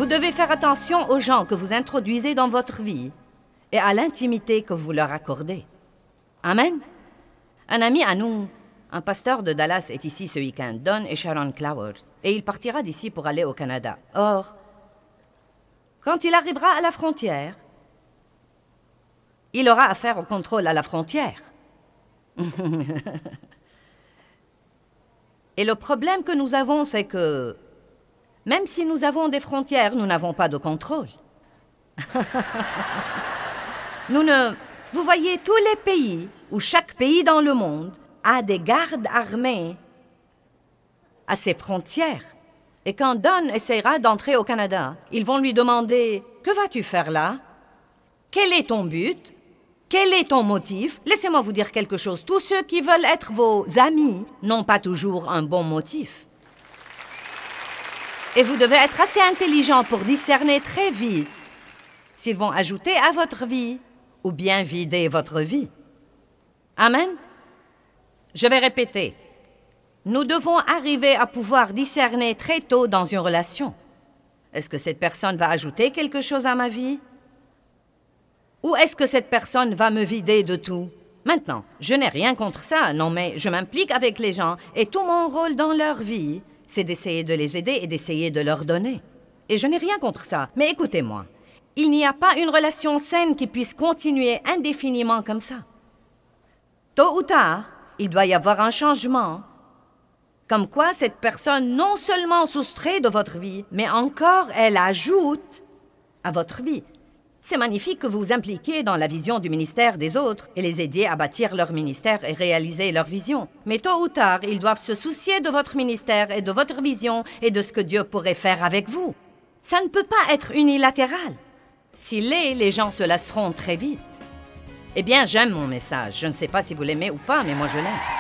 Vous devez faire attention aux gens que vous introduisez dans votre vie et à l'intimité que vous leur accordez. Amen. Un ami à nous, un pasteur de Dallas, est ici ce week-end, Don et Sharon Clowers, et il partira d'ici pour aller au Canada. Or, quand il arrivera à la frontière, il aura affaire au contrôle à la frontière. Et le problème que nous avons, c'est que même si nous avons des frontières, nous n'avons pas de contrôle. Vous voyez, tous les pays, ou chaque pays dans le monde, a des gardes armés à ses frontières. Et quand Don essaiera d'entrer au Canada, ils vont lui demander « Que vas-tu faire là? Quel est ton but? Quel est ton motif? » Laissez-moi vous dire quelque chose. Tous ceux qui veulent être vos amis n'ont pas toujours un bon motif. Et vous devez être assez intelligent pour discerner très vite s'ils vont ajouter à votre vie ou bien vider votre vie. Amen. Je vais répéter. Nous devons arriver à pouvoir discerner très tôt dans une relation. Est-ce que cette personne va ajouter quelque chose à ma vie? Ou est-ce que cette personne va me vider de tout? Maintenant, je n'ai rien contre ça, non, mais je m'implique avec les gens et tout mon rôle dans leur vie, c'est d'essayer de les aider et d'essayer de leur donner. Et je n'ai rien contre ça, mais écoutez-moi. Il n'y a pas une relation saine qui puisse continuer indéfiniment comme ça. Tôt ou tard, il doit y avoir un changement. Comme quoi, cette personne non seulement soustrait de votre vie, mais encore elle ajoute à votre vie. C'est magnifique que vous vous impliquiez dans la vision du ministère des autres et les aidiez à bâtir leur ministère et réaliser leur vision. Mais tôt ou tard, ils doivent se soucier de votre ministère et de votre vision et de ce que Dieu pourrait faire avec vous. Ça ne peut pas être unilatéral. S'il l'est, les gens se lasseront très vite. Eh bien, j'aime mon message. Je ne sais pas si vous l'aimez ou pas, mais moi je l'aime.